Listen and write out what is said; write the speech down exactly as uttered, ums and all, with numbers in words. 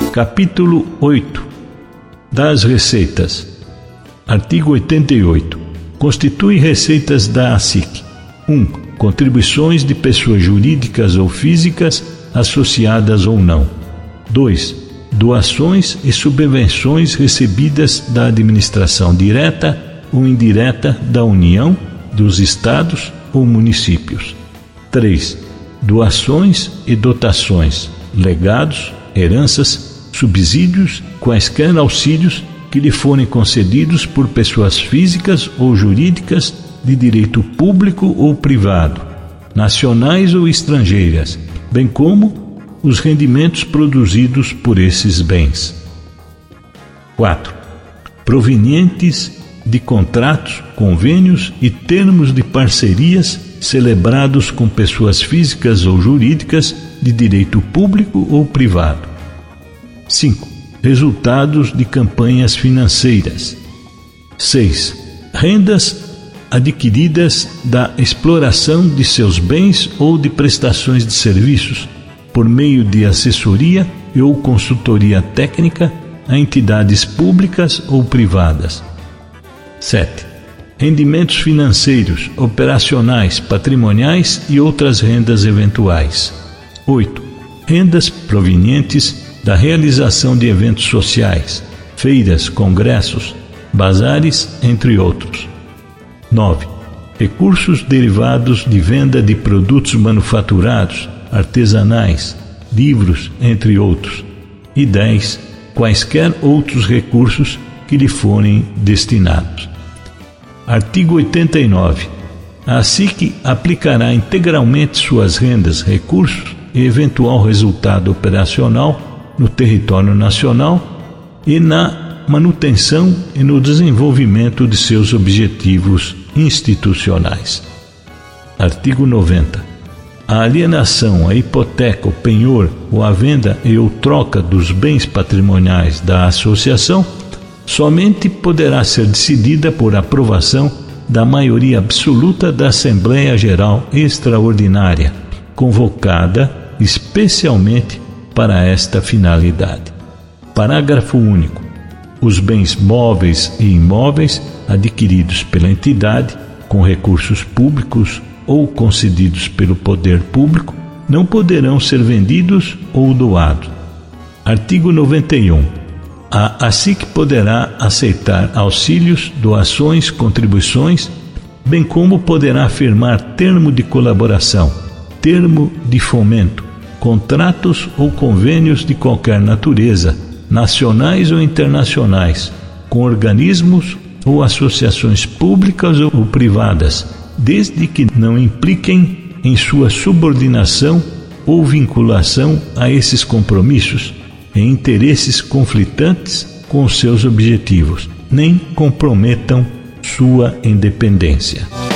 Capítulo oito das Receitas. Artigo oitenta e oito. Constitui receitas da ASIC: um. Contribuições de pessoas jurídicas ou físicas, associadas ou não. dois. Doações e subvenções recebidas da administração direta ou indireta da União, dos Estados ou municípios. três. Doações e dotações, legados, heranças, subsídios, quaisquer auxílios que lhe forem concedidos por pessoas físicas ou jurídicas de direito público ou privado, nacionais ou estrangeiras, bem como os rendimentos produzidos por esses bens. quatro. Provenientes de contratos, convênios e termos de parcerias celebrados com pessoas físicas ou jurídicas de direito público ou privado. cinco. Resultados de campanhas financeiras. seis. Rendas adquiridas da exploração de seus bens ou de prestações de serviços, por meio de assessoria e ou consultoria técnica a entidades públicas ou privadas. sete. Rendimentos financeiros, operacionais, patrimoniais e outras rendas eventuais. oito. Rendas provenientes da realização de eventos sociais, feiras, congressos, bazares, entre outros. nove. Recursos derivados de venda de produtos manufaturados, artesanais, livros, entre outros. E dez. Quaisquer outros recursos que lhe forem destinados. Artigo oitenta e nove. A ASIC aplicará integralmente suas rendas, recursos e eventual resultado operacional no território nacional e na manutenção e no desenvolvimento de seus objetivos institucionais. Artigo noventa. A alienação, a hipoteca, o penhor ou a venda e ou troca dos bens patrimoniais da associação somente poderá ser decidida por aprovação da maioria absoluta da Assembleia Geral Extraordinária, convocada especialmente para esta finalidade. Parágrafo único. Os bens móveis e imóveis adquiridos pela entidade com recursos públicos ou concedidos pelo poder público não poderão ser vendidos ou doados. Artigo noventa e um. A ASIC poderá aceitar auxílios, doações, contribuições, bem como poderá firmar termo de colaboração, termo de fomento, contratos ou convênios de qualquer natureza, nacionais ou internacionais, com organismos ou associações públicas ou privadas, desde que não impliquem em sua subordinação ou vinculação a esses compromissos em interesses conflitantes com seus objetivos, nem comprometam sua independência.